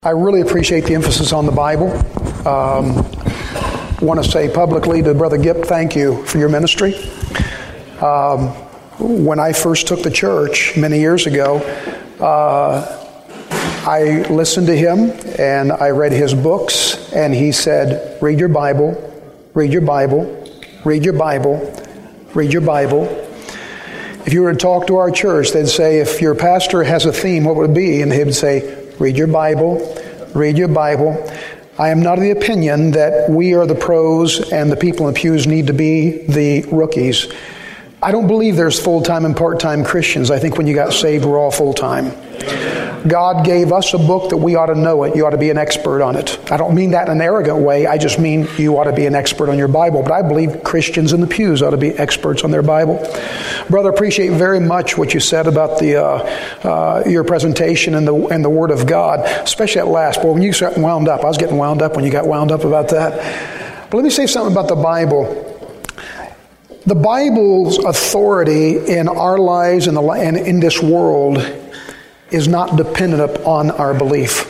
I really appreciate the emphasis on the Bible. I want to say publicly to Brother Gipp, thank you for your ministry. When I first took the church many years ago, I listened to him and I read his books, and he said, read your Bible, read your Bible, read your Bible, read your Bible. If you were to talk to our church, they'd say, if your pastor has a theme, what would it be? And he would say, read your Bible, read your Bible. I am not of the opinion that we are the pros and the people in the pews need to be the rookies. I don't believe there's full-time and part-time Christians. I think when you got saved, we're all full-time. God gave us a book that we ought to know it. You ought to be an expert on it. I don't mean that in an arrogant way. I just mean you ought to be an expert on your Bible. But I believe Christians in the pews ought to be experts on their Bible. Brother, appreciate very much what you said about the your presentation and the Word of God, especially at last. Boy, when you got wound up, I was getting wound up when you got wound up about that. But let me say something about the Bible. The Bible's authority in our lives and in this world is not dependent upon our belief.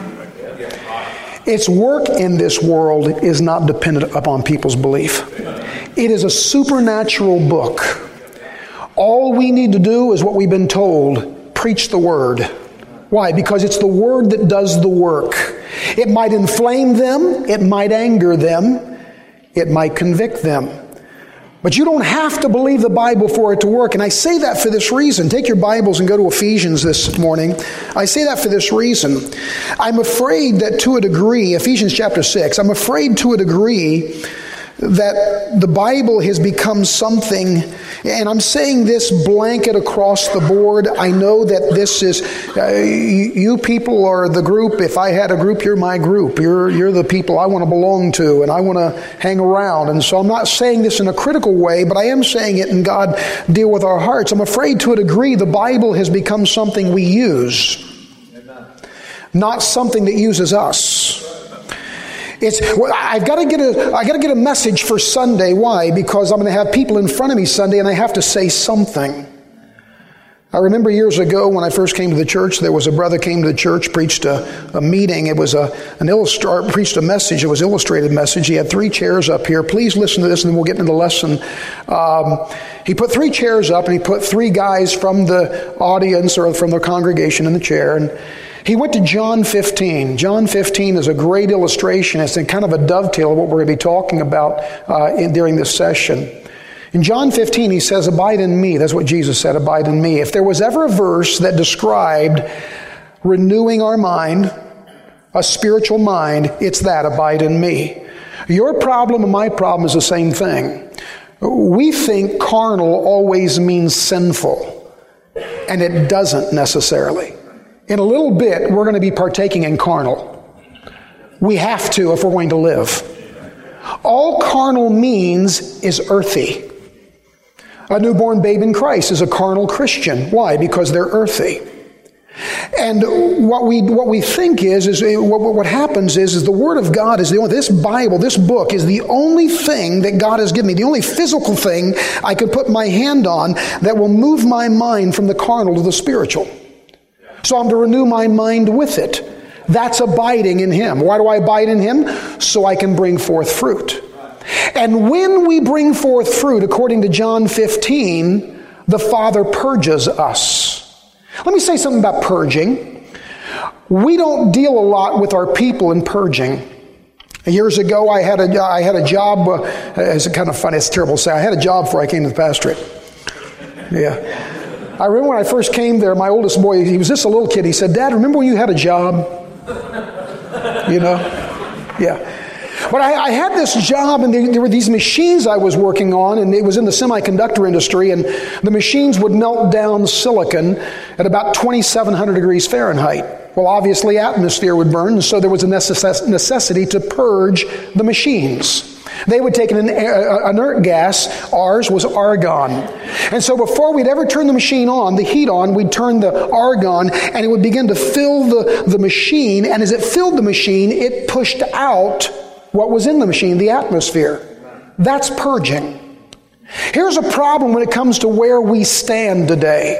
Its work in this world is not dependent upon people's belief. It is a supernatural book. All we need to do is what we've been told, preach the Word. Why? Because it's the Word that does the work. It might inflame them, it might anger them, it might convict them. But you don't have to believe the Bible for it to work. And I say that for this reason. Take your Bibles and go to Ephesians this morning. I say that for this reason. I'm afraid that to a degree, Ephesians chapter 6, I'm afraid to a degree that the Bible has become something, and I'm saying this blanket across the board. I know that this is, you people are the group. If I had a group, you're my group. You're the people I want to belong to and I want to hang around. And so I'm not saying this in a critical way, but I am saying it in God deal with our hearts. I'm afraid to a degree the Bible has become something we use, not something that uses us. I got to get a message for Sunday. Why? Because I'm going to have people in front of me Sunday and I have to say something. I remember years ago when I first came to the church, there was a brother came to the church, preached a meeting. It was preached a message. It was an illustrated message. He had 3 chairs up here. Please listen to this and then we'll get into the lesson. He put 3 chairs up and he put 3 guys from the audience or from the congregation in the chair, and he went to John 15. John 15 is a great illustration. It's kind of a dovetail of what we're going to be talking about during this session. In John 15, he says, abide in me. That's what Jesus said, abide in me. If there was ever a verse that described renewing our mind, a spiritual mind, it's that, abide in me. Your problem and my problem is the same thing. We think carnal always means sinful, and it doesn't necessarily. In a little bit, we're going to be partaking in carnal. We have to if we're going to live. All carnal means is earthy. A newborn babe in Christ is a carnal Christian. Why? Because they're earthy. And what we think is what happens is the Word of God is this Bible, this book is the only thing that God has given me, the only physical thing I can put my hand on that will move my mind from the carnal to the spiritual. So I'm to renew my mind with it. That's abiding in Him. Why do I abide in Him? So I can bring forth fruit. And when we bring forth fruit, according to John 15, the Father purges us. Let me say something about purging. We don't deal a lot with our people in purging. Years ago, I had a job. It's kind of funny. It's terrible to say. I had a job before I came to the pastorate. Yeah. I remember when I first came there, my oldest boy, he was just a little kid. He said, Dad, remember when you had a job? You know? Yeah. But I had this job, and there were these machines I was working on, and it was in the semiconductor industry, and the machines would melt down silicon at about 2,700 degrees Fahrenheit. Well, obviously, atmosphere would burn, and so there was a necessity to purge the machines. They would take an inert gas. Ours was argon. And so before we'd ever turn the machine on, the heat on, we'd turn the argon and it would begin to fill the machine. And as it filled the machine, it pushed out what was in the machine, the atmosphere. That's purging. Here's a problem when it comes to where we stand today.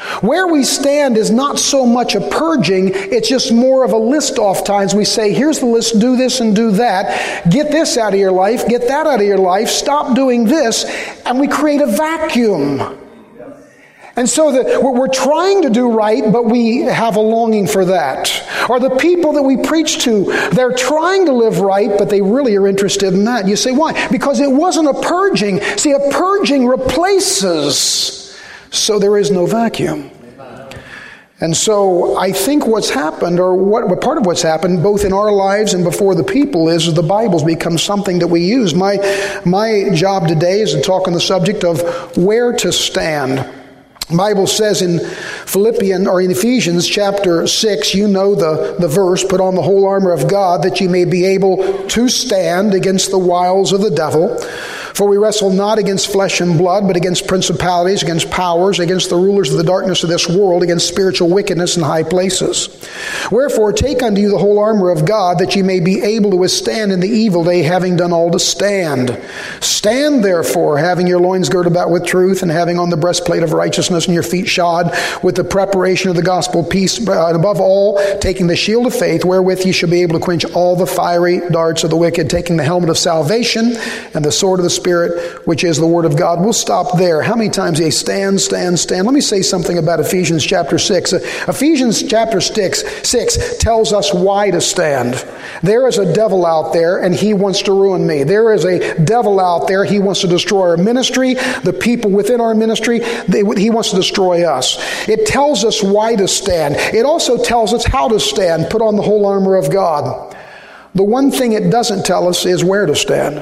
Where we stand is not so much a purging, it's just more of a list off times. We say, here's the list, do this and do that. Get this out of your life, get that out of your life, stop doing this, and we create a vacuum. And so we're trying to do right, but we have a longing for that. Or the people that we preach to, they're trying to live right, but they really are interested in that. You say, why? Because it wasn't a purging. See, a purging replaces, so there is no vacuum. And so I think what's happened, or what part of what's happened, both in our lives and before the people, is the Bible's become something that we use. My job today is to talk on the subject of where to stand. The Bible says in Ephesians chapter 6, you know the verse, put on the whole armor of God that you may be able to stand against the wiles of the devil. For we wrestle not against flesh and blood, but against principalities, against powers, against the rulers of the darkness of this world, against spiritual wickedness in high places. Wherefore take unto you the whole armor of God, that ye may be able to withstand in the evil day, having done all to stand. Stand therefore, having your loins girded about with truth, and having on the breastplate of righteousness, and your feet shod with the preparation of the gospel of peace, and above all, taking the shield of faith, wherewith ye shall be able to quench all the fiery darts of the wicked, taking the helmet of salvation and the sword of the Spirit, which is the Word of God. We'll stop there. How many times they stand? Let me say something about Ephesians chapter 6. Ephesians chapter 6 tells us why to stand. There is a devil out there, and he wants to ruin me. There is a devil out there. He wants to destroy our ministry, the people within our ministry. He wants to destroy us. It tells us why to stand. It also tells us how to stand. Put on the whole armor of God. The one thing it doesn't tell us is where to stand.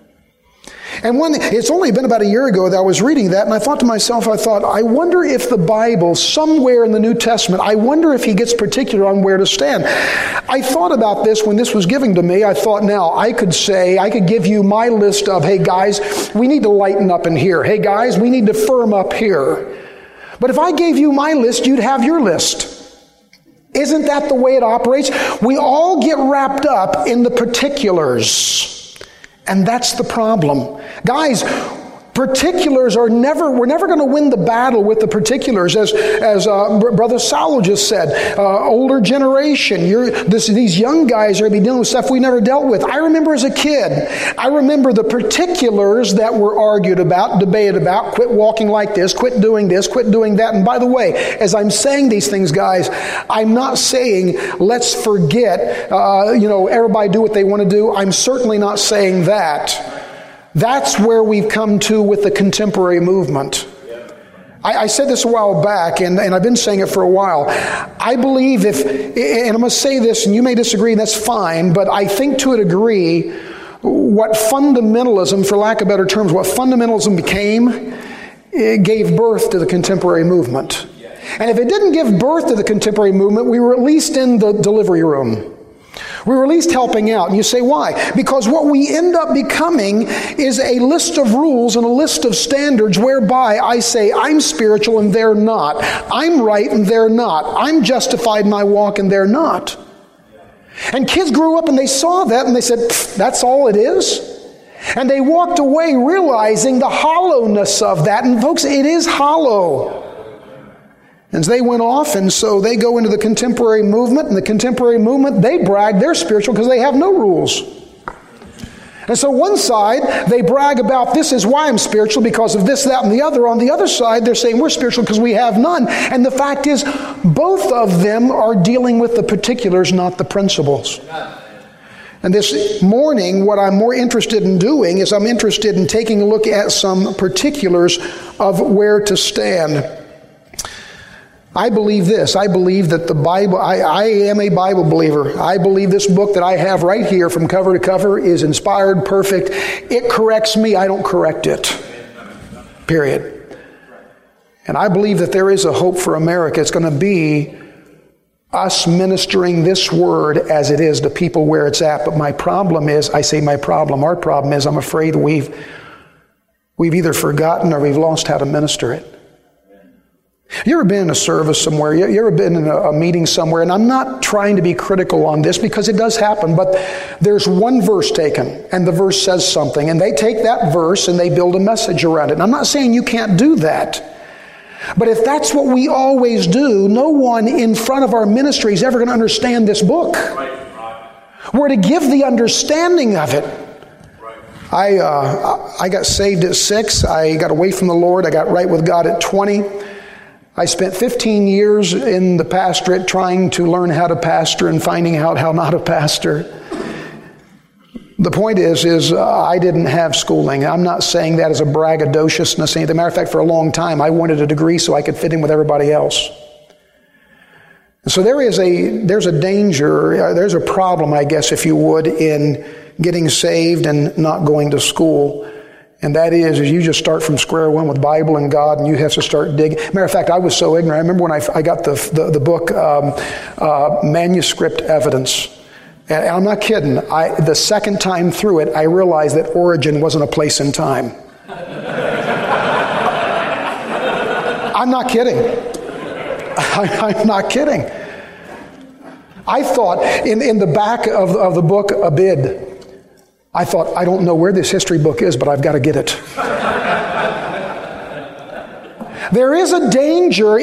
And it's only been about a year ago that I was reading that, and I thought to myself, I wonder if the Bible, somewhere in the New Testament, I wonder if he gets particular on where to stand. I thought about this when this was given to me. I thought, now, I could give you my list of, hey guys, we need to lighten up in here. Hey guys, we need to firm up here. But if I gave you my list, you'd have your list. Isn't that the way it operates? We all get wrapped up in the particulars. And that's the problem. Guys, particulars we're never going to win the battle with the particulars. As Brother Saulo just said, older generation, these young guys are going to be dealing with stuff we never dealt with. I remember as a kid, I remember the particulars that were argued about, debated about, quit walking like this, quit doing that. And by the way, as I'm saying these things, guys, I'm not saying let's forget, everybody do what they want to do. I'm certainly not saying that. That's where we've come to with the contemporary movement. I said this a while back, and I've been saying it for a while. I believe and I'm going to say this, and you may disagree, and that's fine, but I think to a degree, what fundamentalism, for lack of better terms, what fundamentalism became, it gave birth to the contemporary movement. And if it didn't give birth to the contemporary movement, we were at least in the delivery room. We were at least helping out. And you say, why? Because what we end up becoming is a list of rules and a list of standards whereby I say, I'm spiritual and they're not. I'm right and they're not. I'm justified and I walk and they're not. And kids grew up and they saw that and they said, that's all it is? And they walked away realizing the hollowness of that. And folks, it is hollow. And they went off, and so they go into the contemporary movement, and the contemporary movement, they brag they're spiritual because they have no rules. And so one side, they brag about this is why I'm spiritual, because of this, that, and the other. On the other side, they're saying we're spiritual because we have none. And the fact is, both of them are dealing with the particulars, not the principles. And this morning, what I'm more interested in doing is I'm interested in taking a look at some particulars of where to stand. I believe this. I believe that the Bible, I am a Bible believer. I believe this book that I have right here from cover to cover is inspired, perfect. It corrects me. I don't correct it. Period. And I believe that there is a hope for America. It's going to be us ministering this word as it is to people where it's at. But my problem is, our problem is I'm afraid we've either forgotten or we've lost how to minister it. You ever been in a service somewhere? You ever been in a meeting somewhere? And I'm not trying to be critical on this because it does happen, but there's one verse taken and the verse says something and they take that verse and they build a message around it. And I'm not saying you can't do that, But if that's what we always do, no one in front of our ministry is ever going to understand this book. We're to give the understanding of it. I got saved at 6. I got away from the Lord. I got right with God at 20. I spent 15 years in the pastorate trying to learn how to pastor and finding out how not to pastor. The point is I didn't have schooling. I'm not saying that as a braggadociousness. As a matter of fact, for a long time, I wanted a degree so I could fit in with everybody else. So there's a danger, there's a problem, I guess, if you would, in getting saved and not going to school. And that is you just start from square one with Bible and God, and you have to start digging. Matter of fact, I was so ignorant. I remember when I got the book, Manuscript Evidence. And I'm not kidding. The second time through it, I realized that origin wasn't a place and time. I'm not kidding. I'm not kidding. I thought in the back of the book, Abid, I thought, I don't know where this history book is, but I've got to get it. There is a danger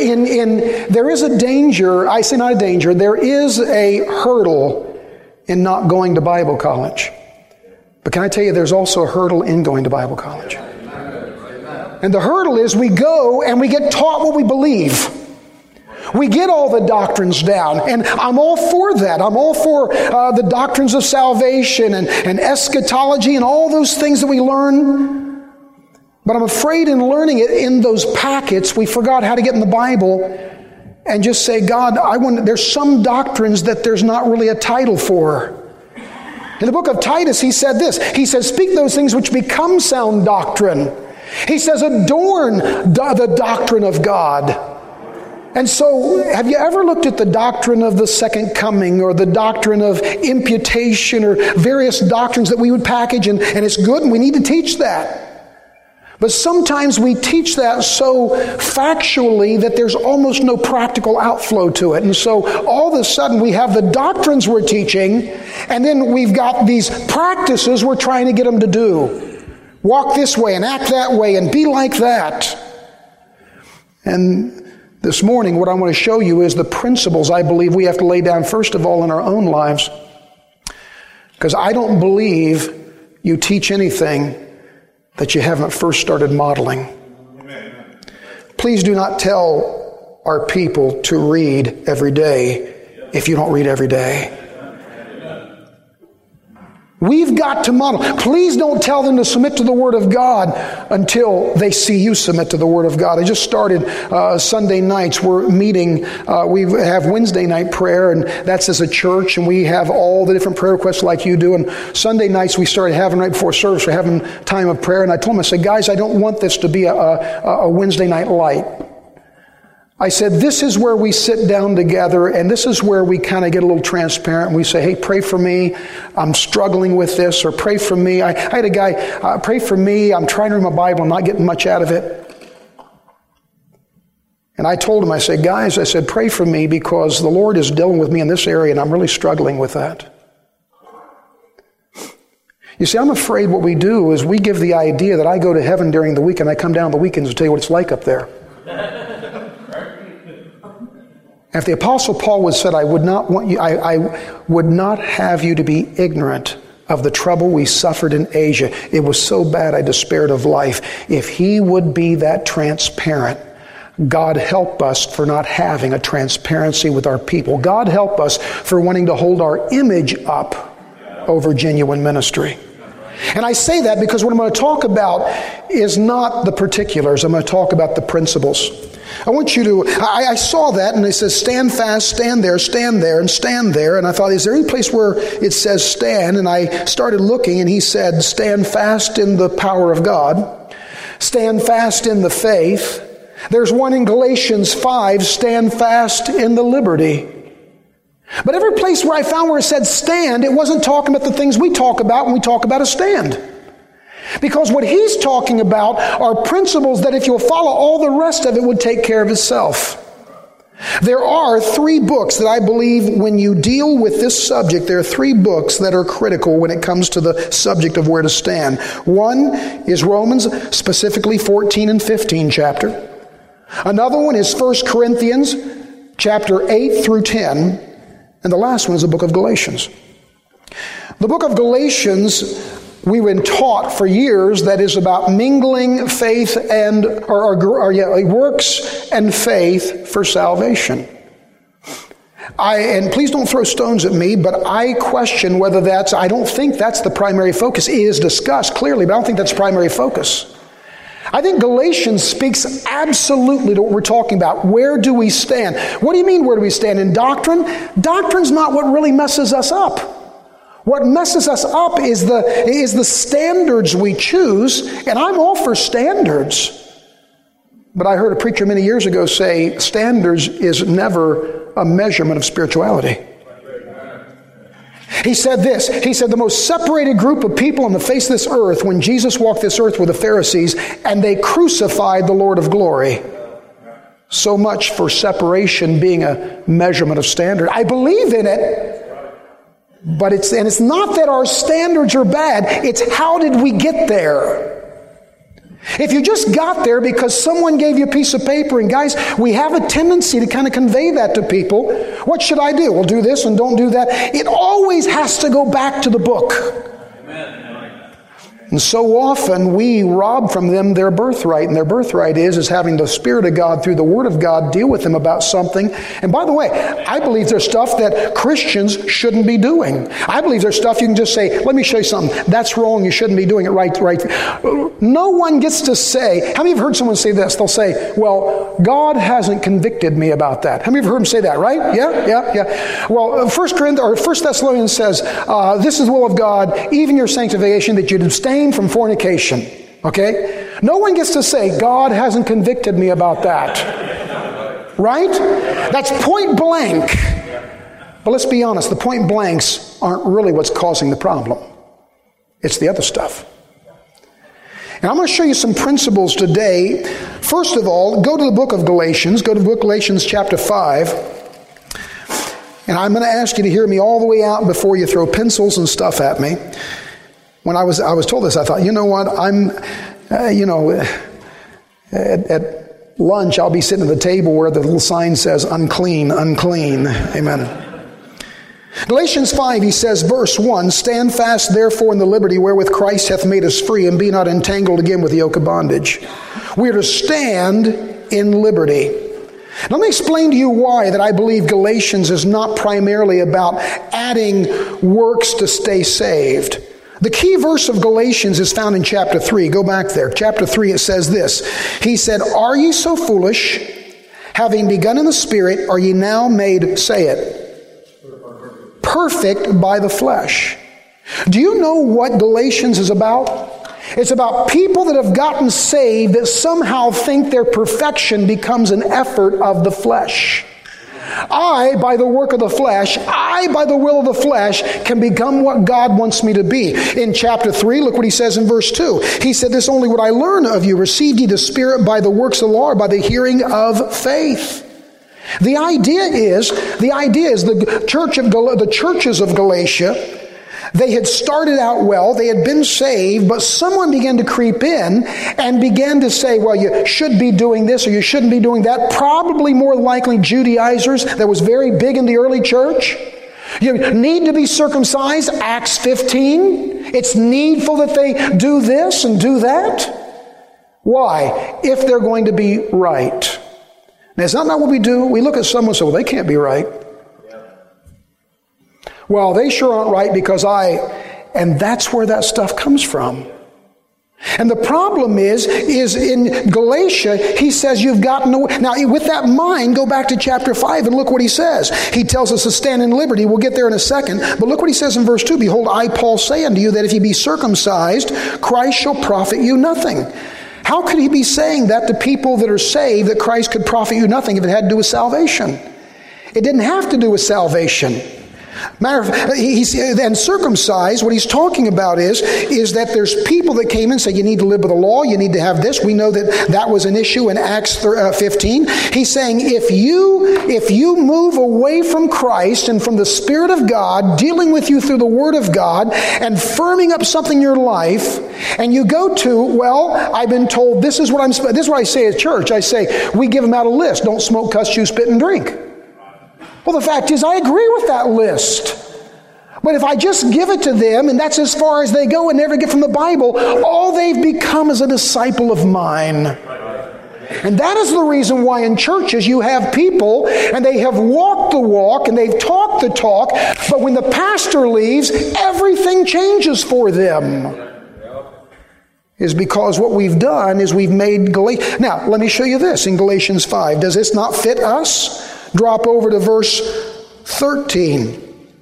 I say not a danger, there is a hurdle in not going to Bible college. But can I tell you, there's also a hurdle in going to Bible college. And the hurdle is we go and we get taught what we believe. We get all the doctrines down, and I'm all for that. I'm all for the doctrines of salvation and eschatology and all those things that we learn. But I'm afraid in learning it in those packets, we forgot how to get in the Bible and just say, God, there's some doctrines that there's not really a title for. In the book of Titus, he said this. He says, speak those things which become sound doctrine. He says, adorn the doctrine of God. And so, have you ever looked at the doctrine of the second coming or the doctrine of imputation or various doctrines that we would package, and it's good and we need to teach that. But sometimes we teach that so factually that there's almost no practical outflow to it. And so all of a sudden we have the doctrines we're teaching, and then we've got these practices we're trying to get them to do. Walk this way and act that way and be like that. And this morning, what I want to show you is the principles I believe we have to lay down, first of all, in our own lives. Because I don't believe you teach anything that you haven't first started modeling. Amen. Please do not tell our people to read every day if you don't read every day. We've got to model. Please don't tell them to submit to the Word of God until they see you submit to the Word of God. I just started Sunday nights. We're meeting. We have Wednesday night prayer, and that's as a church, and we have all the different prayer requests like you do. And Sunday nights we started having right before service, we're having time of prayer. And I told them, I said, guys, I don't want this to be a Wednesday night light. I said, this is where we sit down together, and this is where we kind of get a little transparent. And we say, hey, pray for me. I'm struggling with this. Or pray for me. I had a guy, pray for me. I'm trying to read my Bible. I'm not getting much out of it. And I told him, I said, guys, I said, pray for me because the Lord is dealing with me in this area, and I'm really struggling with that. You see, I'm afraid what we do is we give the idea that I go to heaven during the week and I come down on the weekends to tell you what it's like up there. If the Apostle Paul would have said, I would not have you to be ignorant of the trouble we suffered in Asia. It was so bad I despaired of life. If he would be that transparent, God help us for not having a transparency with our people. God help us for wanting to hold our image up over genuine ministry. And I say that because what I'm going to talk about is not the particulars. I'm going to talk about the principles. I want you to, I saw that and it says stand fast, stand there, and stand there. And I thought, is there any place where it says stand? And I started looking and he said, stand fast in the power of God. Stand fast in the faith. There's one in Galatians 5, stand fast in the liberty. But every place where I found where it said stand, it wasn't talking about the things we talk about when we talk about a stand. Because what he's talking about are principles that if you'll follow, all the rest of it would take care of itself. There are 3 books that I believe when you deal with this subject, there are 3 books that are critical when it comes to the subject of where to stand. One is Romans, specifically 14 and 15 chapter. Another one is 1 Corinthians chapter 8 through 10. And the last one is the book of Galatians. The book of Galatians, we've been taught for years, that is about mingling faith and works and faith for salvation. And please don't throw stones at me, but I question whether I don't think that's the primary focus. It is discussed clearly, but I don't think that's the primary focus. I think Galatians speaks absolutely to what we're talking about. Where do we stand? What do you mean, where do we stand? In doctrine? Doctrine's not what really messes us up. What messes us up is the standards we choose, and I'm all for standards. But I heard a preacher many years ago say, standards is never a measurement of spirituality. He said this, the most separated group of people on the face of this earth when Jesus walked this earth were the Pharisees, and they crucified the Lord of glory. So much for separation being a measurement of standard. I believe in it, but it's not that our standards are bad, it's how did we get there? If you just got there because someone gave you a piece of paper, and guys, we have a tendency to kind of convey that to people. What should I do? Well, do this and don't do that. It always has to go back to the book. Amen. And so often we rob from them their birthright, and their birthright is having the Spirit of God through the Word of God deal with them about something. And by the way, I believe there's stuff that Christians shouldn't be doing. I believe there's stuff you can just say, let me show you something. That's wrong. You shouldn't be doing it right. No one gets to say, how many of you have heard someone say this? They'll say, well, God hasn't convicted me about that. How many of you have heard them say that, right? Yeah. Well, 1 Thessalonians says, this is the will of God, even your sanctification, that you'd abstain from fornication. Okay? No one gets to say, God hasn't convicted me about that. Right? That's point blank. But let's be honest, the point blanks aren't really what's causing the problem. It's the other stuff. And I'm going to show you some principles today. First of all, go to the book of Galatians. Go to the book of Galatians chapter 5. And I'm going to ask you to hear me all the way out before you throw pencils and stuff at me. When I was told this, I thought, you know what, at lunch, I'll be sitting at the table where the little sign says, unclean, unclean. Amen. Galatians 5, he says, verse 1, stand fast therefore in the liberty wherewith Christ hath made us free, and be not entangled again with the yoke of bondage. We are to stand in liberty. Let me explain to you why that I believe Galatians is not primarily about adding works to stay saved. The key verse of Galatians is found in chapter 3. Go back there. Chapter 3, it says this. He said, are ye so foolish, having begun in the Spirit, are ye now made, say it, perfect by the flesh? Do you know what Galatians is about? It's about people that have gotten saved that somehow think their perfection becomes an effort of the flesh. I, by the work of the flesh, I, by the will of the flesh, can become what God wants me to be. In chapter 3, look what he says in verse 2. He said, this only would I learn of you. Received ye the Spirit by the works of the law, or by the hearing of faith? The idea is the churches of Galatia, they had started out well, they had been saved, but someone began to creep in and began to say, well, you should be doing this or you shouldn't be doing that. Probably more likely Judaizers that was very big in the early church. You need to be circumcised, Acts 15. It's needful that they do this and do that. Why? If they're going to be right. Now, is that not what we do? We look at someone and say, well, they can't be right. Well, they sure aren't right because and that's where that stuff comes from. And the problem is in Galatia, he says you've gotten away. Now, with that in mind, go back to chapter 5 and look what he says. He tells us to stand in liberty. We'll get there in a second. But look what he says in verse 2. Behold, I, Paul, say unto you that if ye be circumcised, Christ shall profit you nothing. How could he be saying that to people that are saved, that Christ could profit you nothing if it had to do with salvation? It didn't have to do with salvation. Matter of fact, and circumcised, what he's talking about is that there's people that came and said, you need to live by the law, you need to have this. We know that was an issue in Acts 15. He's saying, if you move away from Christ and from the Spirit of God, dealing with you through the Word of God, and firming up something in your life, and you go to, well, I've been told this is what I say at church. I say, we give them out a list. Don't smoke, cuss, chew, spit, and drink. Well, the fact is, I agree with that list. But if I just give it to them, and that's as far as they go and never get from the Bible, all they've become is a disciple of mine. And that is the reason why in churches you have people, and they have walked the walk, and they've talked the talk, but when the pastor leaves, everything changes for them. Is because what we've done is we've made Galatians. Now, let me show you this in Galatians 5. Does this not fit us? Drop over to verse 13.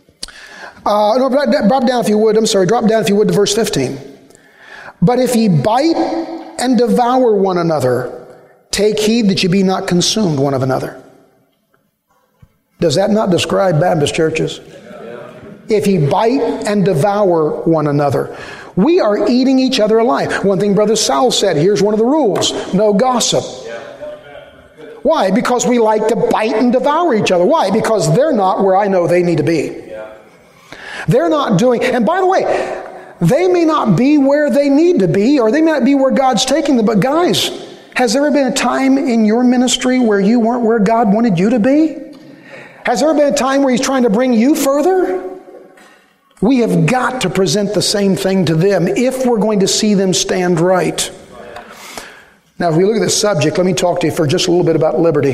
Drop down if you would. Drop down if you would to verse 15. But if ye bite and devour one another, take heed that ye be not consumed one of another. Does that not describe Baptist churches? If ye bite and devour one another. We are eating each other alive. One thing Brother Sal said, here's one of the rules. No gossip. Why? Because we like to bite and devour each other. Why? Because they're not where I know they need to be. They're not doing, and by the way, they may not be where they need to be, or they may not be where God's taking them, but guys, has there ever been a time in your ministry where you weren't where God wanted you to be? Has there ever been a time where He's trying to bring you further? We have got to present the same thing to them if we're going to see them stand right. Now, if we look at this subject, let me talk to you for just a little bit about liberty.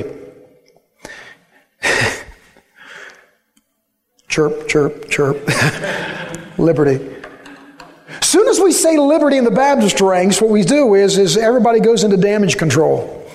Chirp, chirp, chirp. Liberty. As soon as we say liberty in the Baptist ranks, what we do is everybody goes into damage control.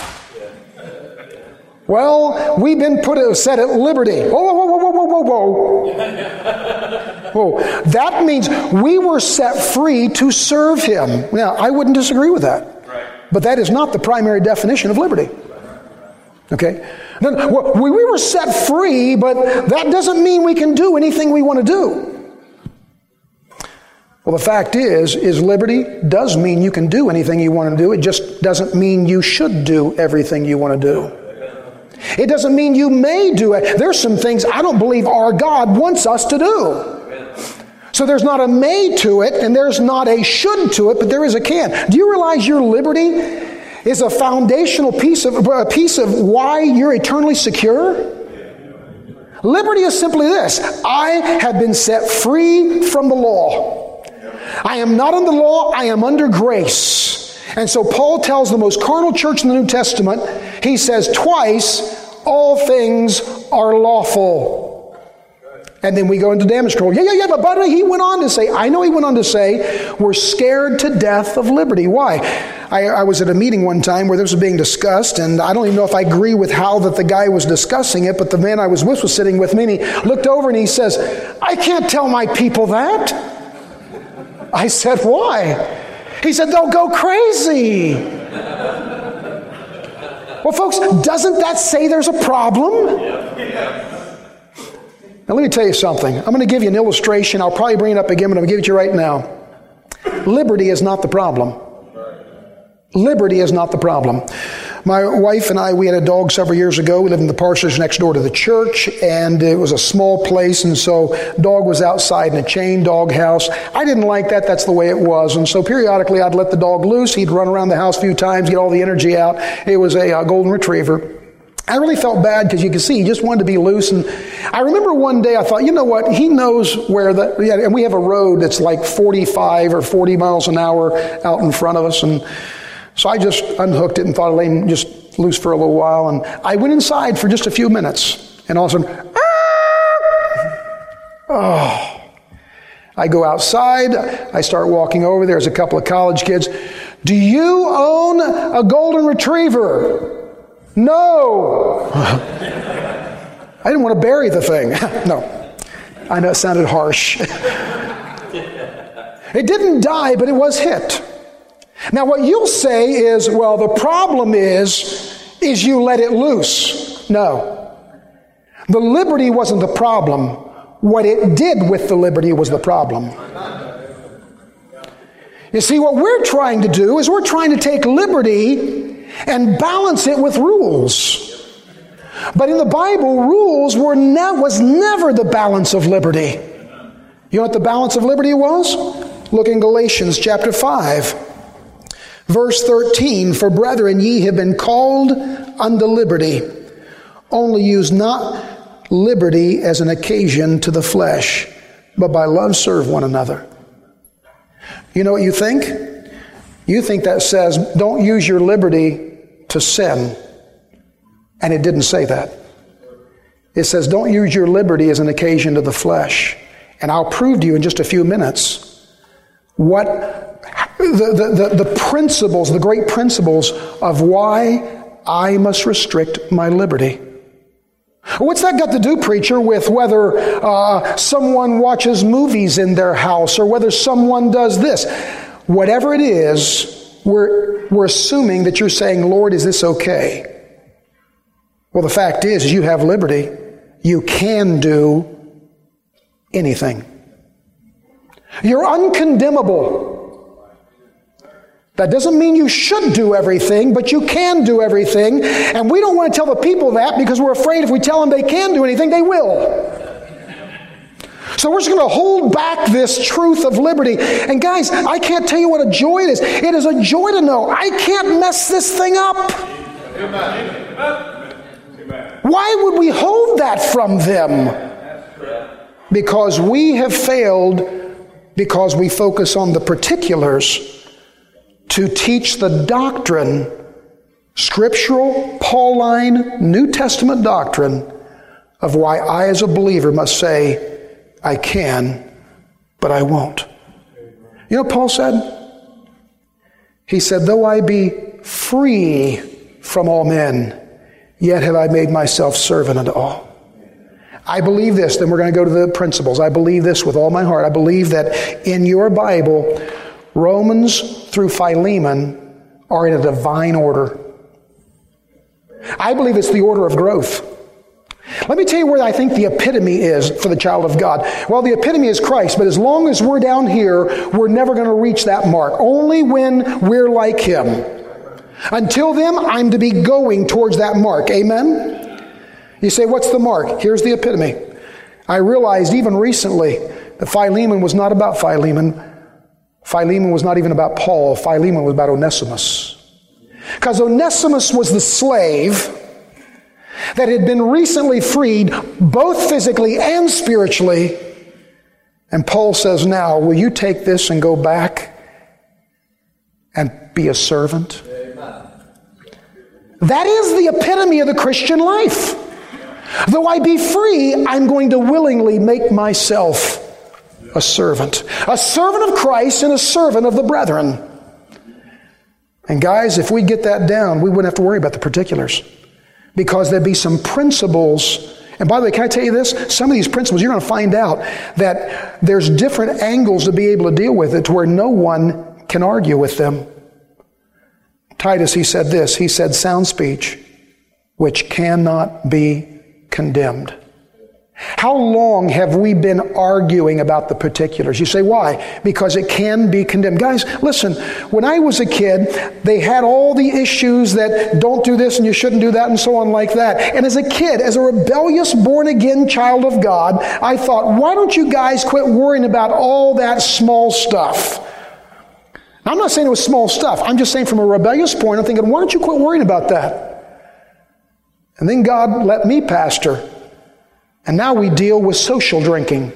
Well, we've been set at liberty. Whoa, whoa, whoa, whoa, whoa, whoa, whoa. Whoa. That means we were set free to serve Him. Now, I wouldn't disagree with that. But that is not the primary definition of liberty. Okay? Then, we were set free, but that doesn't mean we can do anything we want to do. Well, the fact is liberty does mean you can do anything you want to do. It just doesn't mean you should do everything you want to do. It doesn't mean you may do it. There's some things I don't believe our God wants us to do. So there's not a may to it, and there's not a should to it, but there is a can. Do you realize your liberty is a foundational piece of why you're eternally secure? Liberty is simply this. I have been set free from the law. I am not under law, I am under grace. And so Paul tells the most carnal church in the New Testament, he says twice, all things are lawful. And then we go into damage control. Yeah, but by the way, he went on to say, we're scared to death of liberty. Why? I was at a meeting one time where this was being discussed, and I don't even know if I agree with how that the guy was discussing it, but the man I was with was sitting with me, and he looked over and he says, I can't tell my people that. I said, why? He said, they'll go crazy. Well, folks, doesn't that say there's a problem? Now, let me tell you something. I'm going to give you an illustration. I'll probably bring it up again, but I'm going to give it to you right now. Liberty is not the problem. Liberty is not the problem. My wife and I, we had a dog several years ago. We lived in the parsonage next door to the church, and it was a small place, and so dog was outside in a chain dog house. I didn't like that. That's the way it was. And so periodically I'd let the dog loose. He'd run around the house a few times, get all the energy out. It was a golden retriever. I really felt bad because you could see he just wanted to be loose. And I remember one day I thought, you know what? He knows where and we have a road that's like 45 or 40 miles an hour out in front of us. And so I just unhooked it and thought I'd lay him just loose for a little while. And I went inside for just a few minutes. And all of a sudden, I go outside. I start walking over. There's a couple of college kids. Do you own a golden retriever? No. I didn't want to bury the thing. No. I know it sounded harsh. It didn't die, but it was hit. Now what you'll say is, well, the problem is you let it loose. No. The liberty wasn't the problem. What it did with the liberty was the problem. You see, what we're trying to do is we're trying to take liberty and balance it with rules. But in the Bible, rules was never the balance of liberty. You know what the balance of liberty was? Look in Galatians chapter 5, verse 13. For brethren, ye have been called unto liberty. Only use not liberty as an occasion to the flesh, but by love serve one another. You know what you think? You think that says, don't use your liberty to sin. And it didn't say that. It says, don't use your liberty as an occasion to the flesh. And I'll prove to you in just a few minutes what the principles, the great principles of why I must restrict my liberty. What's that got to do, preacher, with whether someone watches movies in their house or whether someone does this? Whatever it is, we're assuming that you're saying, Lord, is this okay? Well, the fact is you have liberty. You can do anything. You're uncondemnable. That doesn't mean you should do everything, but you can do everything. And we don't want to tell the people that because we're afraid if we tell them they can do anything, they will. So we're just going to hold back this truth of liberty. And guys, I can't tell you what a joy it is. It is a joy to know I can't mess this thing up. Why would we hold that from them? Because we have failed because we focus on the particulars to teach the doctrine, scriptural, Pauline, New Testament doctrine of why I as a believer must say, I can, but I won't. You know what Paul said? He said, though I be free from all men, yet have I made myself servant unto all. I believe this, then we're going to go to the principles. I believe this with all my heart. I believe that in your Bible, Romans through Philemon are in a divine order. I believe it's the order of growth. Let me tell you where I think the epitome is for the child of God. Well, the epitome is Christ, but as long as we're down here, we're never going to reach that mark. Only when we're like Him. Until then, I'm to be going towards that mark. Amen? You say, what's the mark? Here's the epitome. I realized even recently that Philemon was not about Philemon. Philemon was not even about Paul. Philemon was about Onesimus. Because Onesimus was the slave that had been recently freed, both physically and spiritually. And Paul says, now, will you take this and go back and be a servant? Amen. That is the epitome of the Christian life. Though I be free, I'm going to willingly make myself a servant of Christ and a servant of the brethren. And guys, if we get that down, we wouldn't have to worry about the particulars. Because there'd be some principles. And by the way, can I tell you this? Some of these principles, you're going to find out that there's different angles to be able to deal with it to where no one can argue with them. Titus, he said this. He said, sound speech, which cannot be condemned. How long have we been arguing about the particulars? You say, why? Because it can be condemned. Guys, listen, when I was a kid, they had all the issues that don't do this and you shouldn't do that and so on like that. And as a kid, as a rebellious, born-again child of God, I thought, why don't you guys quit worrying about all that small stuff? Now, I'm not saying it was small stuff. I'm just saying from a rebellious point, I'm thinking, why don't you quit worrying about that? And then God let me pastor. And now we deal with social drinking.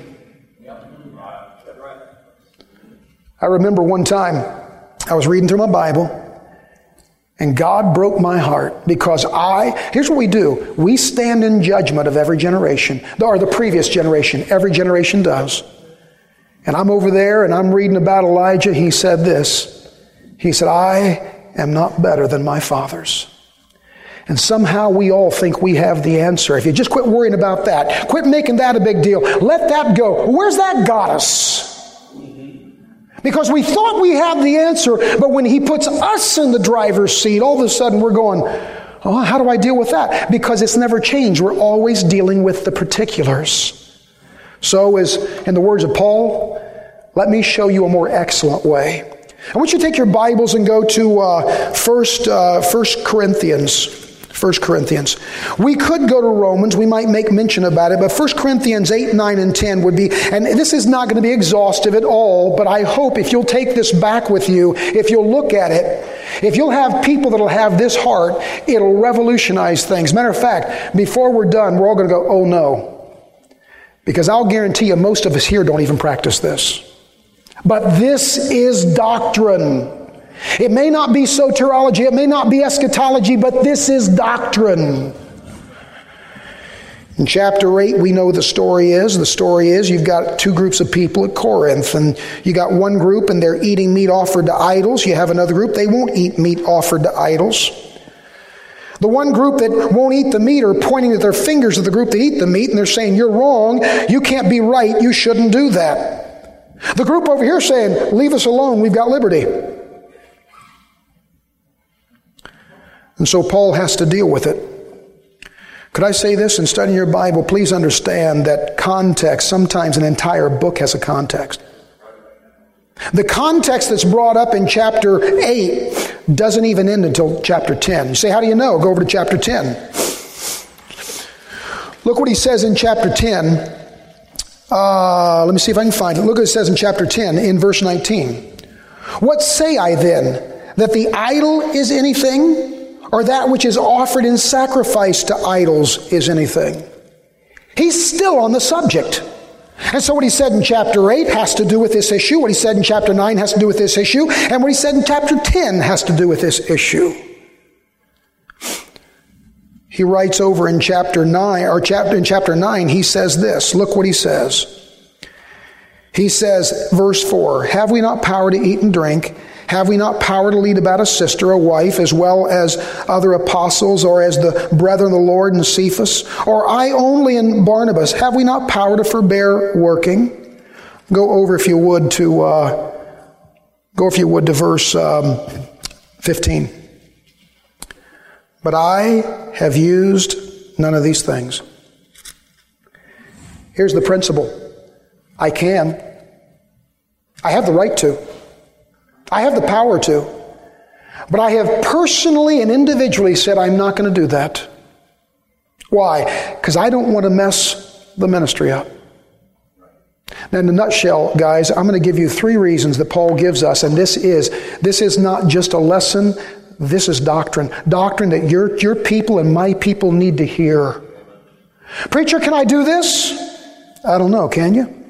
I remember one time I was reading through my Bible and God broke my heart because here's what we do. We stand in judgment of every generation, or the previous generation. Every generation does. And I'm over there and I'm reading about Elijah. He said this. He said, I am not better than my fathers. And somehow we all think we have the answer. If you just quit worrying about that, quit making that a big deal, let that go. Where's that got us? Because we thought we had the answer, but when He puts us in the driver's seat, all of a sudden we're going, oh, how do I deal with that? Because it's never changed. We're always dealing with the particulars. So, as in the words of Paul, let me show you a more excellent way. I want you to take your Bibles and go to 1 Corinthians. 1 Corinthians. We could go to Romans. We might make mention about it, but 1 Corinthians 8, 9, and 10 would be, and this is not going to be exhaustive at all, but I hope if you'll take this back with you, if you'll look at it, if you'll have people that'll have this heart, it'll revolutionize things. Matter of fact, before we're done, we're all going to go, oh no. Because I'll guarantee you, most of us here don't even practice this. But this is doctrine. It may not be soteriology, it may not be eschatology, but this is doctrine. In chapter 8, we know the story is. The story is you've got two groups of people at Corinth, and you got one group and they're eating meat offered to idols. You have another group, they won't eat meat offered to idols. The one group that won't eat the meat are pointing at their fingers at the group that eat the meat, and they're saying, you're wrong, you can't be right, you shouldn't do that. The group over here saying, leave us alone, we've got liberty. And so Paul has to deal with it. Could I say this? In studying your Bible, please understand that context, sometimes an entire book has a context. The context that's brought up in chapter 8 doesn't even end until chapter 10. You say, how do you know? Go over to chapter 10. Look what he says in chapter 10. Let me see if I can find it. Look what it says in chapter 10 in verse 19. What say I then? That the idol is anything? Or that which is offered in sacrifice to idols is anything? He's still on the subject. And so what he said in chapter 8 has to do with this issue. What he said in chapter 9 has to do with this issue. And what he said in chapter 10 has to do with this issue. He writes over in chapter 9, he says this. Look what he says. He says, verse 4, have we not power to eat and drink? Have we not power to lead about a sister, a wife, as well as other apostles, or as the brethren of the Lord and Cephas? Or I only and Barnabas? Have we not power to forbear working? Go over, if you would, to verse 15. But I have used none of these things. Here's the principle. I can. I have the right to. I have the power to. But I have personally and individually said I'm not going to do that. Why? Because I don't want to mess the ministry up. Now, in a nutshell, guys, I'm going to give you 3 reasons that Paul gives us, and this is not just a lesson, this is doctrine. Doctrine that your people and my people need to hear. Preacher, can I do this? I don't know, can you?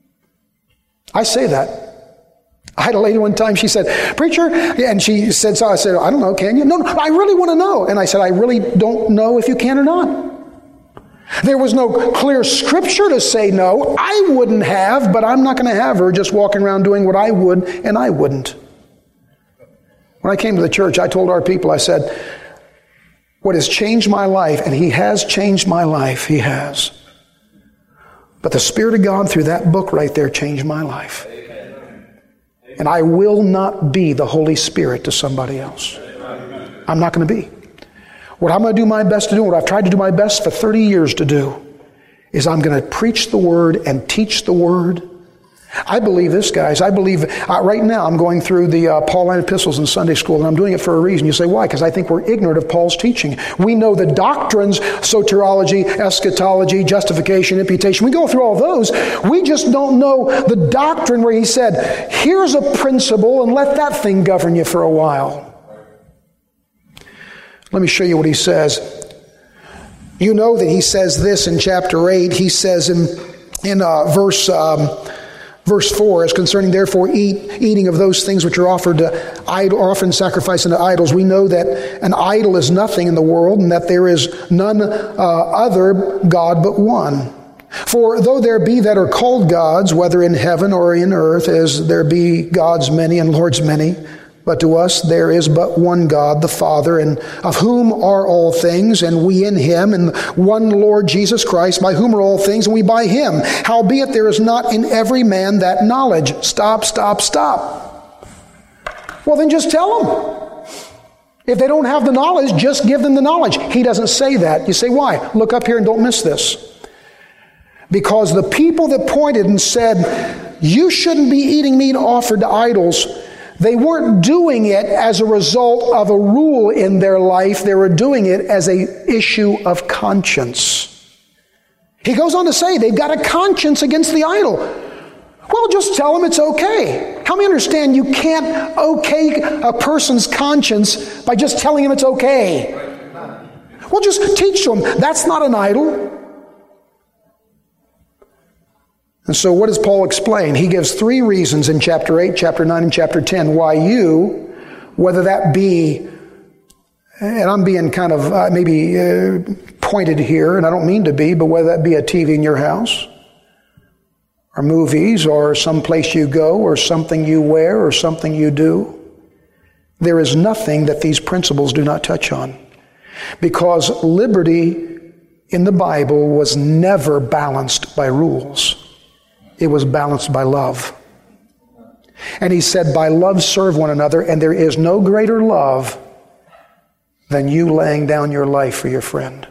I say that. I had a lady one time, she said, preacher, and she said, so I said, I don't know, can you? No, I really want to know. And I said, I really don't know if you can or not. There was no clear scripture to say no. I wouldn't have, but I'm not going to have her just walking around doing what I would and I wouldn't. When I came to the church, I told our people, I said, what has changed my life, and He has changed my life, He has. But the Spirit of God through that book right there changed my life. And I will not be the Holy Spirit to somebody else. I'm not going to be. What I'm going to do my best to do, what I've tried to do my best for 30 years to do, is I'm going to preach the Word and teach the Word. I believe this, guys. I believe right now I'm going through the Pauline epistles in Sunday school, and I'm doing it for a reason. You say, why? Because I think we're ignorant of Paul's teaching. We know the doctrines, soteriology, eschatology, justification, imputation. We go through all those. We just don't know the doctrine where he said, here's a principle, and let that thing govern you for a while. Let me show you what he says. You know that he says this in chapter 8. He says in Verse 4, as concerning therefore eating of those things which are offered to offer and sacrifice unto idols, we know that an idol is nothing in the world, and that there is none other God but one. For though there be that are called gods, whether in heaven or in earth, as there be gods many and lords many, but to us there is but one God, the Father, and of whom are all things, and we in Him, and one Lord Jesus Christ, by whom are all things, and we by Him. Howbeit there is not in every man that knowledge. Stop. Well, then just tell them. If they don't have the knowledge, just give them the knowledge. He doesn't say that. You say, why? Look up here and don't miss this. Because the people that pointed and said, you shouldn't be eating meat offered to idols, they weren't doing it as a result of a rule in their life. They were doing it as an issue of conscience. He goes on to say they've got a conscience against the idol. Well, just tell them it's okay. How many understand you can't okay a person's conscience by just telling him it's okay? Well, just teach them that's not an idol. And so what does Paul explain? He gives 3 reasons in chapter 8, chapter 9, and chapter 10 why you, whether that be, and I'm being kind of maybe pointed here, and I don't mean to be, but whether that be a TV in your house, or movies, or some place you go, or something you wear, or something you do, there is nothing that these principles do not touch on. Because liberty in the Bible was never balanced by rules. It was balanced by love. And he said, by love serve one another, and there is no greater love than you laying down your life for your friend.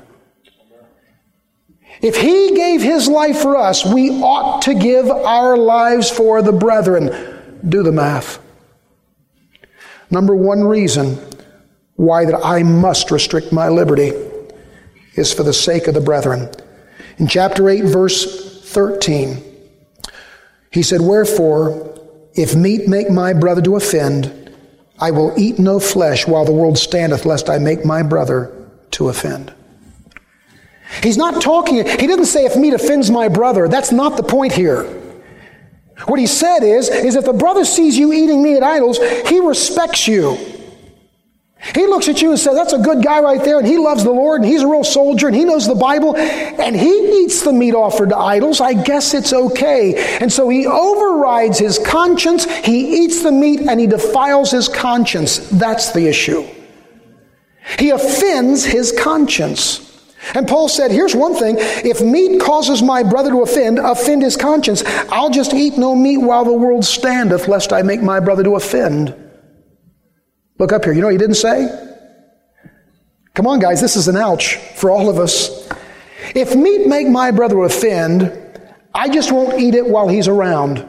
If he gave his life for us, we ought to give our lives for the brethren. Do the math. Number 1 reason why that I must restrict my liberty is for the sake of the brethren. In chapter 8, verse 13, he said, wherefore, if meat make my brother to offend, I will eat no flesh while the world standeth, lest I make my brother to offend. He's not talking, he didn't say if meat offends my brother. That's not the point here. What he said is if the brother sees you eating meat at idols, he respects you. He looks at you and says, that's a good guy right there, and he loves the Lord, and he's a real soldier, and he knows the Bible, and he eats the meat offered to idols. I guess it's okay. And so he overrides his conscience, he eats the meat, and he defiles his conscience. That's the issue. He offends his conscience. And Paul said, here's one thing, if meat causes my brother to offend his conscience, I'll just eat no meat while the world standeth, lest I make my brother to offend. Look up here. You know what he didn't say? Come on, guys, this is an ouch for all of us. If meat make my brother offend, I just won't eat it while he's around.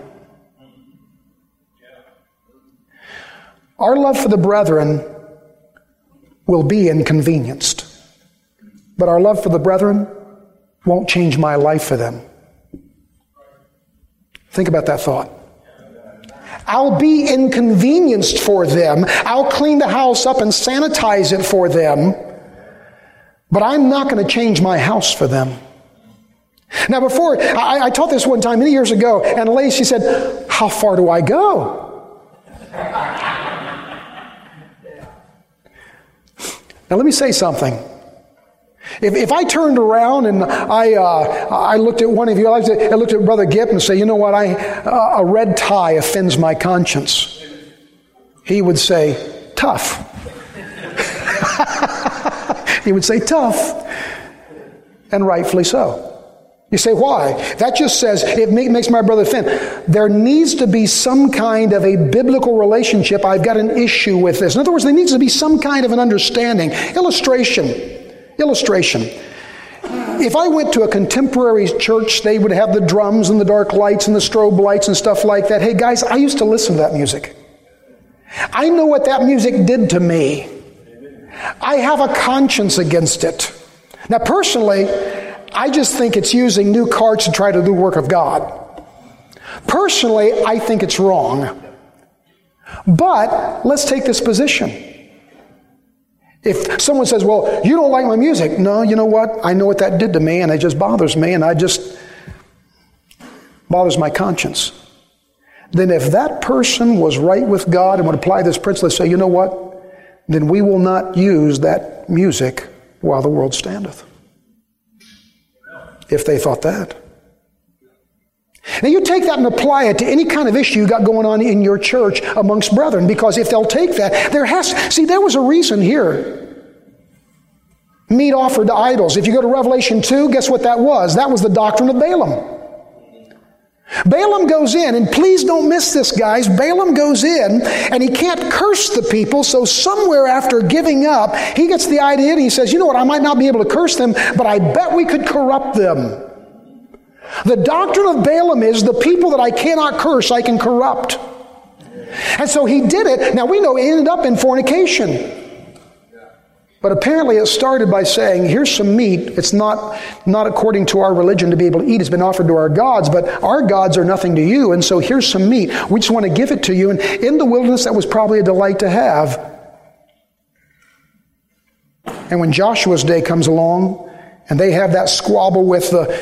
Our love for the brethren will be inconvenienced. But our love for the brethren won't change my life for them. Think about that thought. I'll be inconvenienced for them. I'll clean the house up and sanitize it for them. But I'm not going to change my house for them. Now before, I taught this one time many years ago, and a lady, she said, how far do I go? Now let me say something. If I turned around and I looked at one of you, I looked at Brother Gipp and say, you know what, a red tie offends my conscience. He would say, tough. He would say, tough. And rightfully so. You say, why? That just says, it makes my brother offend. There needs to be some kind of a biblical relationship. I've got an issue with this. In other words, there needs to be some kind of an understanding. Illustration. If I went to a contemporary church, they would have the drums and the dark lights and the strobe lights and stuff like that. Hey guys, I used to listen to that music. I know what that music did to me. I have a conscience against it. Now personally, I just think it's using new cards to try to do the work of God. Personally, I think it's wrong. But let's take this position. If someone says, well, you don't like my music. No, you know what? I know what that did to me, and it just bothers me, and bothers my conscience. Then if that person was right with God and would apply this principle and say, you know what? Then we will not use that music while the world standeth. If they thought that. Now you take that and apply it to any kind of issue you got going on in your church amongst brethren, because if they'll take that, there was a reason here. Meat offered to idols. If you go to Revelation 2, guess what that was? That was the doctrine of Balaam. Balaam goes in, and please don't miss this, guys. Balaam goes in, and he can't curse the people, so somewhere after giving up, he gets the idea, and he says, you know what, I might not be able to curse them, but I bet we could corrupt them. The doctrine of Balaam is the people that I cannot curse, I can corrupt. And so he did it. Now we know he ended up in fornication. But apparently it started by saying, here's some meat. It's not according to our religion to be able to eat. It's been offered to our gods, but our gods are nothing to you. And so here's some meat. We just want to give it to you. And in the wilderness, that was probably a delight to have. And when Joshua's day comes along, and they have that squabble with the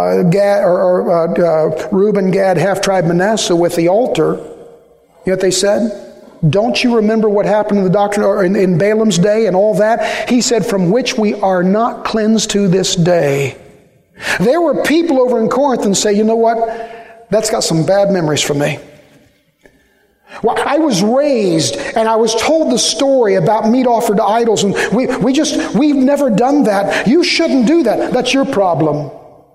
Reuben, Gad, half-tribe Manasseh with the altar, you know what they said? Don't you remember what happened in the doctrine or in Balaam's day and all that? He said, from which we are not cleansed to this day. There were people over in Corinth and say, you know what? That's got some bad memories for me. Well, I was raised and I was told the story about meat offered to idols, and we've never done that. You shouldn't do that. That's your problem.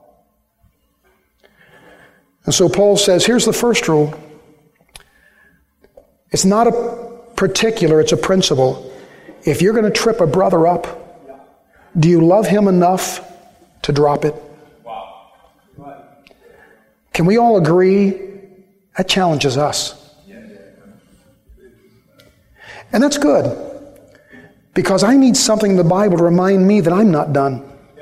And so Paul says, here's the first rule. It's not a particular, it's a principle. If you're going to trip a brother up, do you love him enough to drop it? Can we all agree that challenges us? And that's good, because I need something in the Bible to remind me that I'm not done.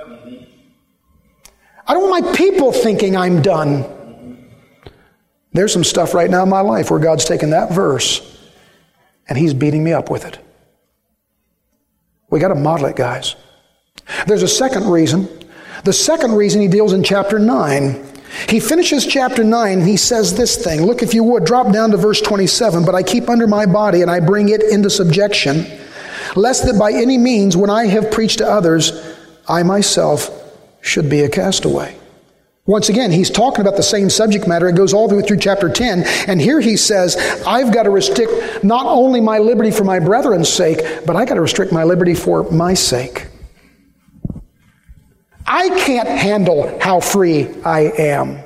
I don't want my people thinking I'm done. There's some stuff right now in my life where God's taken that verse and He's beating me up with it. We got to model it, guys. There's a second reason. The second reason He deals in chapter 9. He finishes chapter 9 and he says this thing. Look, if you would, drop down to verse 27. But I keep under my body and I bring it into subjection, lest that by any means, when I have preached to others, I myself should be a castaway. Once again, he's talking about the same subject matter. It goes all the way through chapter 10. And here he says, I've got to restrict not only my liberty for my brethren's sake, but I got to restrict my liberty for my sake. I can't handle how free I am.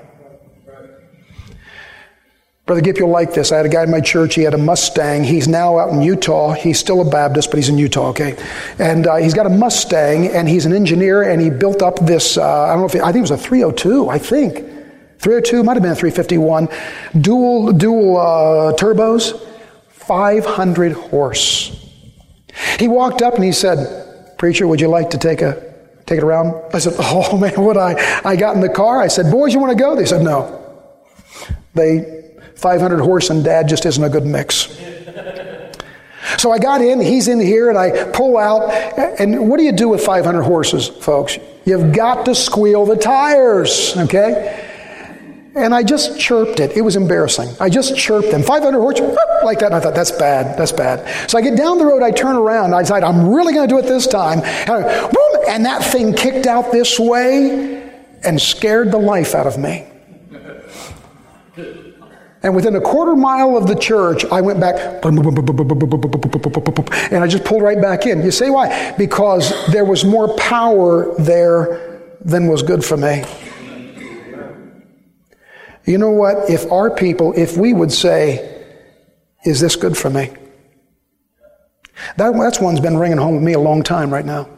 Brother Gipp, you'll like this. I had a guy in my church, he had a Mustang. He's now out in Utah. He's still a Baptist, but he's in Utah, okay? And he's got a Mustang, and he's an engineer, and he built up this, I think it was a 302, I think. 302, might have been a 351. Dual turbos, 500 horse. He walked up and he said, preacher, would you like to take it around? I said, oh man, would I? I got in the car. I said, boys, you want to go? They said, no. 500 horse and dad just isn't a good mix. So I got in, he's in here, and I pull out. And what do you do with 500 horses, folks? You've got to squeal the tires, okay? And I just chirped it. It was embarrassing. I just chirped them. 500 horses, like that. And I thought, that's bad. So I get down the road, I turn around, I decide I'm really going to do it this time. And that thing kicked out this way and scared the life out of me. And within a quarter mile of the church, I went back, and I just pulled right back in. You say why? Because there was more power there than was good for me. You know what? If we would say, is this good for me? That's one's been ringing home with me a long time right now.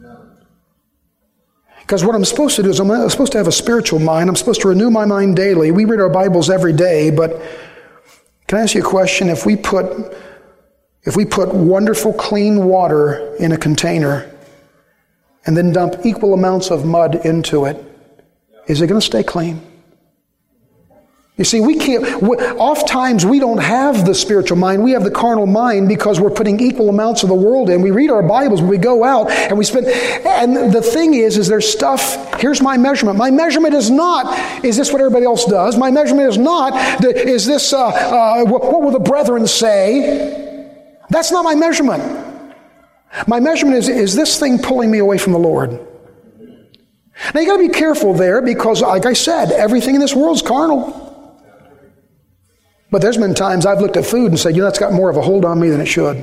Because what I'm supposed to do is I'm supposed to have a spiritual mind. I'm supposed to renew my mind daily. We read our Bibles every day, but can I ask you a question? If we put wonderful clean water in a container and then dump equal amounts of mud into it, is it going to stay clean? You see, oftentimes we don't have the spiritual mind. We have the carnal mind because we're putting equal amounts of the world in. We read our Bibles, we go out, and and the thing is there's stuff, here's my measurement. My measurement is not, is this what everybody else does? My measurement is not, is this, what will the brethren say? That's not my measurement. My measurement is this thing pulling me away from the Lord? Now you got to be careful there because, like I said, everything in this world is carnal. But there's been times I've looked at food and said, it's got more of a hold on me than it should.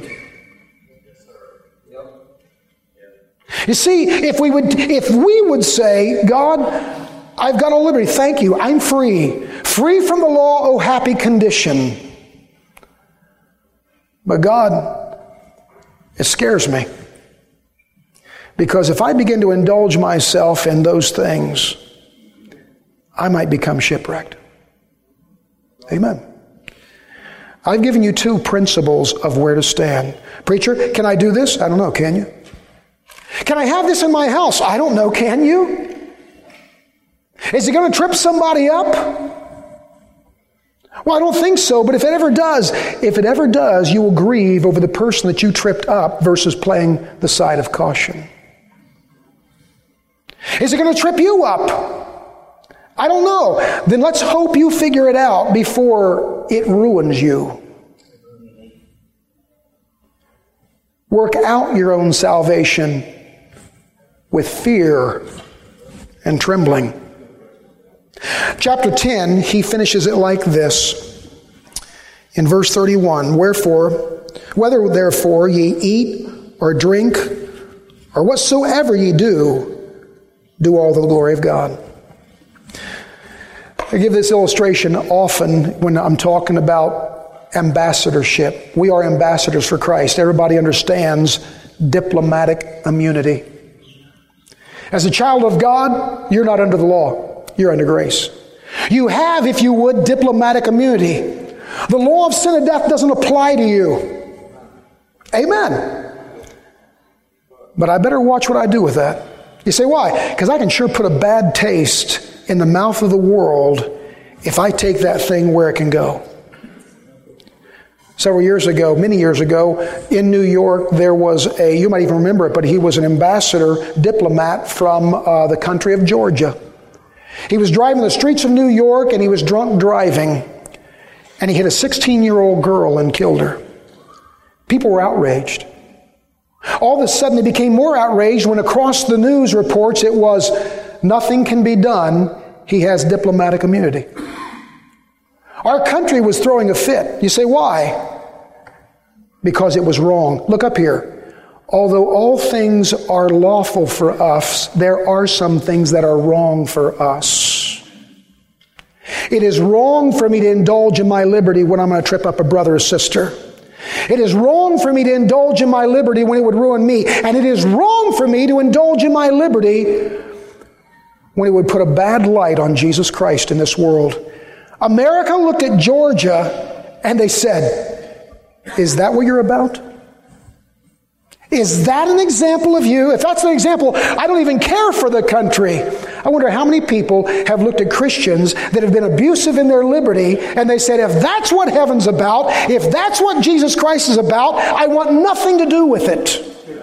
You see, if we would say, God, I've got all liberty, thank you, I'm free from the law, oh happy condition. But God, it scares me. Because if I begin to indulge myself in those things, I might become shipwrecked. Amen. I've given you 2 principles of where to stand. Preacher, can I do this? I don't know, can you? Can I have this in my house? I don't know, can you? Is it going to trip somebody up? Well, I don't think so, but if it ever does, you will grieve over the person that you tripped up versus playing the side of caution. Is it going to trip you up? I don't know. Then let's hope you figure it out before it ruins you. Work out your own salvation with fear and trembling. Chapter 10, he finishes it like this. In verse 31, whether therefore ye eat or drink or whatsoever ye do all to the glory of God. I give this illustration often when I'm talking about ambassadorship. We are ambassadors for Christ. Everybody understands diplomatic immunity. As a child of God, you're not under the law. You're under grace. You have, if you would, diplomatic immunity. The law of sin and death doesn't apply to you. Amen. But I better watch what I do with that. You say, why? Because I can sure put a bad taste in the mouth of the world if I take that thing where it can go. Many years ago, in New York, there was you might even remember it, but he was an ambassador, diplomat from the country of Georgia. He was driving the streets of New York, and he was drunk driving, and he hit a 16-year-old girl and killed her. People were outraged. All of a sudden, they became more outraged when across the news reports it was, nothing can be done, he has diplomatic immunity. Our country was throwing a fit. You say, why? Because it was wrong. Look up here. Although all things are lawful for us, there are some things that are wrong for us. It is wrong for me to indulge in my liberty when I'm going to trip up a brother or sister. It is wrong for me to indulge in my liberty when it would ruin me. And it is wrong for me to indulge in my liberty when it would put a bad light on Jesus Christ in this world. America looked at Georgia and they said, is that what you're about? Is that an example of you? If that's an example, I don't even care for the country. I wonder how many people have looked at Christians that have been abusive in their liberty and they said, if that's what heaven's about, if that's what Jesus Christ is about, I want nothing to do with it.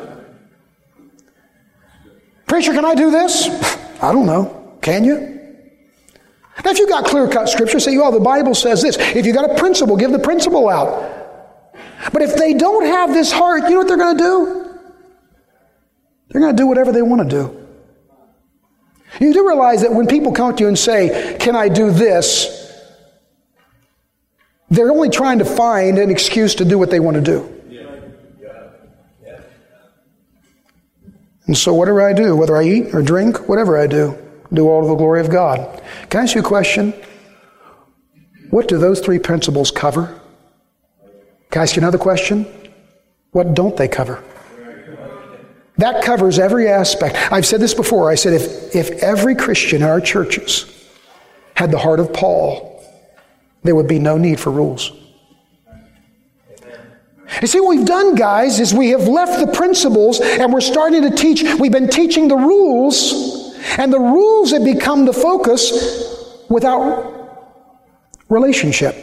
Preacher, can I do this? I don't know. Can you? Now, if you got clear-cut scripture, say, the Bible says this. If you got a principle, give the principle out. But if they don't have this heart, you know what they're going to do? They're going to do whatever they want to do. You do realize that when people come to you and say, can I do this? They're only trying to find an excuse to do what they want to do. And so whatever I do, whether I eat or drink, whatever I do all to the glory of God. Can I ask you a question? What do those 3 principles cover? Can I ask you another question? What don't they cover? That covers every aspect. I've said this before. I said if every Christian in our churches had the heart of Paul, there would be no need for rules. You see, what we've done, guys, is we have left the principles and we're starting to teach. We've been teaching the rules, and the rules have become the focus without relationship.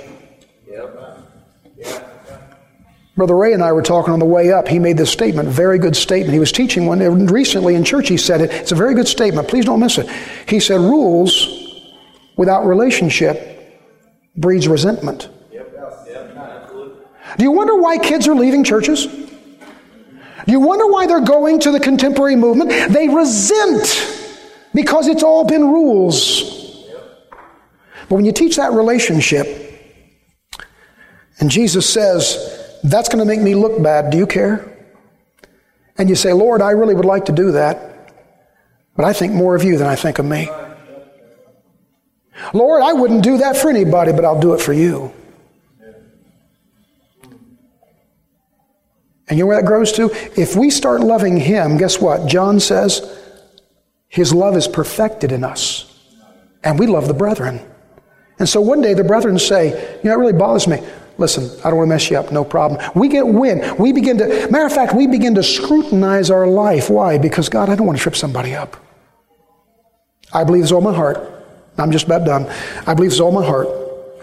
Brother Ray and I were talking on the way up. He made this statement, very good statement. He was teaching one recently in church. He said it. It's a very good statement. Please don't miss it. He said, rules without relationship breeds resentment. Do you wonder why kids are leaving churches? Do you wonder why they're going to the contemporary movement? They resent because it's all been rules. But when you teach that relationship, and Jesus says, that's going to make me look bad, do you care? And you say, Lord, I really would like to do that, but I think more of you than I think of me. Lord, I wouldn't do that for anybody, but I'll do it for you. And you know where that grows to? If we start loving Him, guess what? John says, His love is perfected in us. And we love the brethren. And so one day the brethren say, it really bothers me. Listen, I don't want to mess you up, no problem. We get wind. We begin to scrutinize our life. Why? Because, God, I don't want to trip somebody up. I believe this with all my heart. I'm just about done. I believe this with all my heart.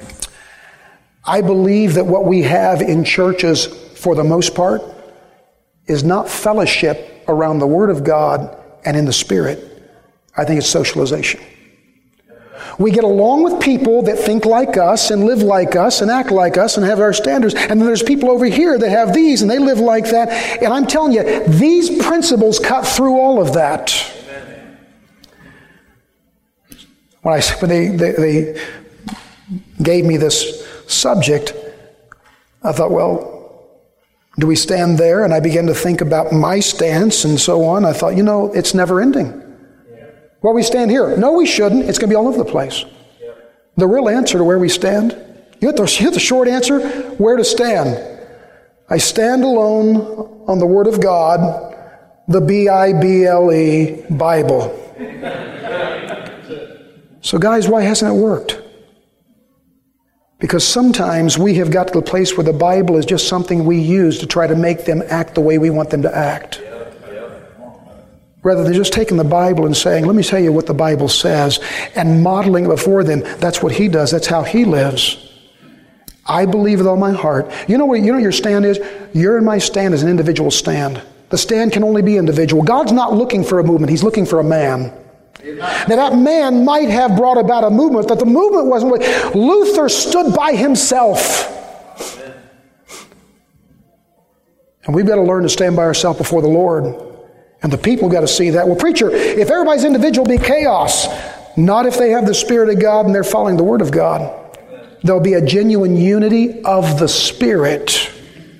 I believe that what we have in churches, for the most part, is not fellowship around the Word of God and in the Spirit. I think it's socialization. We get along with people that think like us and live like us and act like us and have our standards. And then there's people over here that have these and they live like that. And I'm telling you, these principles cut through all of that. When they gave me this subject, I thought, well, do we stand there? And I began to think about my stance and so on. I thought, it's never ending. Well, we stand here. No, we shouldn't. It's going to be all over the place. The real answer to where we stand, you want the short answer? Where to stand. I stand alone on the Word of God, the Bible, Bible. So guys, why hasn't it worked? Because sometimes we have got to the place where the Bible is just something we use to try to make them act the way we want them to act. Rather than just taking the Bible and saying, let me tell you what the Bible says, and modeling it before them. That's what he does. That's how he lives. I believe with all my heart. You know what your stand is? Your and my stand is an individual stand. The stand can only be individual. God's not looking for a movement. He's looking for a man. Now that man might have brought about a movement, but the movement wasn't. Luther stood by himself. And we've got to learn to stand by ourselves before the Lord. And the people got to see that. Well, preacher, if everybody's individual, it'll be chaos. Not if they have the Spirit of God and they're following the Word of God. There'll be a genuine unity of the Spirit.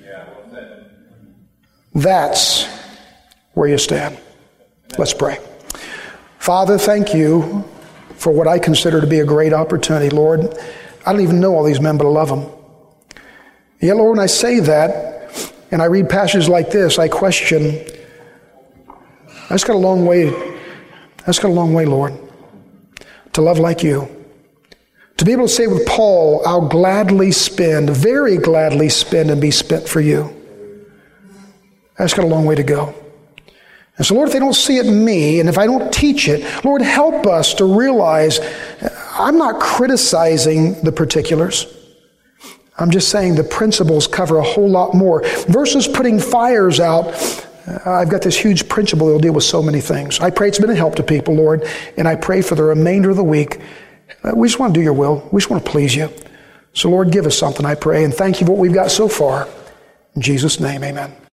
That's where you stand. Let's pray. Father, thank you for what I consider to be a great opportunity, Lord. I don't even know all these men, but I love them. Yet, Lord, when I say that, and I read passages like this, I question, that's got a long way, Lord, to love like you. To be able to say with Paul, I'll gladly spend, very gladly spend and be spent for you. That's got a long way to go. And so, Lord, if they don't see it in me, and if I don't teach it, Lord, help us to realize I'm not criticizing the particulars. I'm just saying the principles cover a whole lot more. Versus putting fires out, I've got this huge principle that will deal with so many things. I pray it's been a help to people, Lord, and I pray for the remainder of the week. We just want to do your will. We just want to please you. So, Lord, give us something, I pray, and thank you for what we've got so far. In Jesus' name, amen.